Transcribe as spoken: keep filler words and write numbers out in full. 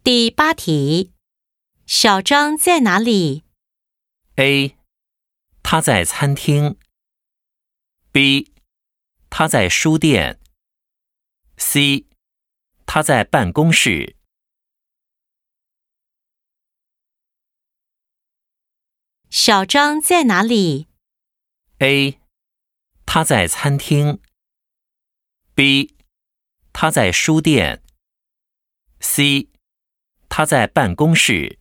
第八题，小张在哪里？ A. 他在餐厅。 B. 他在书店。 C. 他在办公室。 小张在哪里？ A. 他在餐厅。 B. 他在书店。 C. 他在办公室。